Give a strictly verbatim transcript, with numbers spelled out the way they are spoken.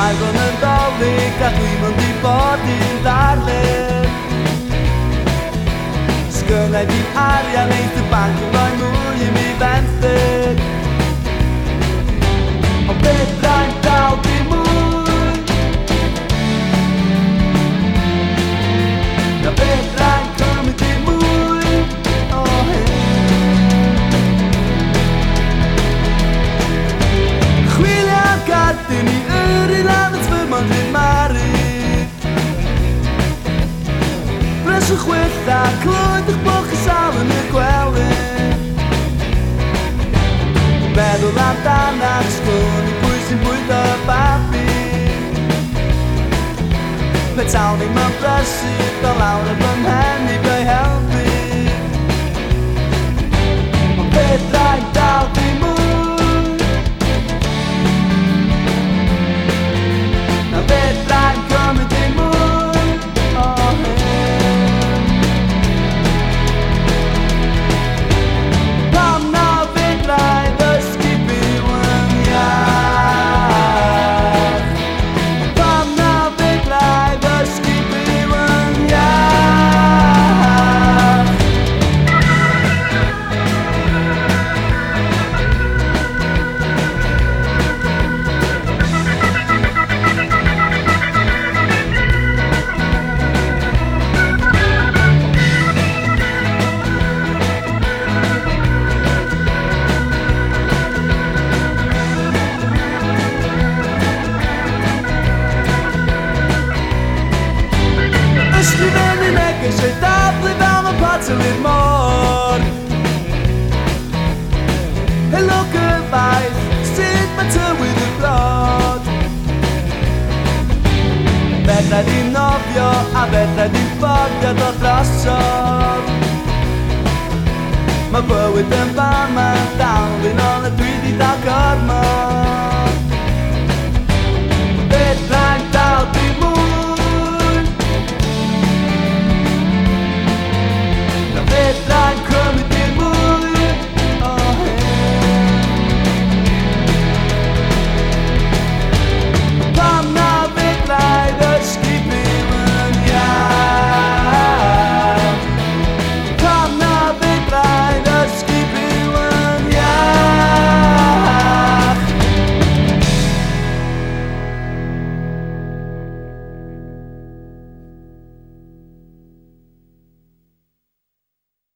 Aigua Nadolig a dwi mynd i bod i'n darlun. Sgynnau fi arian eith y banc yn rhoi mwy i mi benthyg. Ond fedrai'n dal di mwy, na fedrai'n cymryd i mwy o hyn. Chwilio am gardyn i yrru lan at fy mond ryn marid. Breswch chwitha, clwyd eich bod chi sal yn y gwely. Meddwl amdan ar sglwn i pwy sy'n bwydo babi. Petawn i'm yn brysyd o lawr y fy mhen i fy helpu. Ond fedrai'n dal di mwy, na fedrai'n cymryd i mwy o hyn. Pam na fedrai ddysgu byw yn iach. Pam na fedrai ddysgu byw yn iach. Ysgrifennu neges ei daflu fel mewn patalydd môr. Helo gyfaith, sut mae tywydd y brod. Fedrai di nofio a fedrai di fforddio dod drosodd. Mae bywyd yn fama, dal fi nôl a dwi di dal gormod.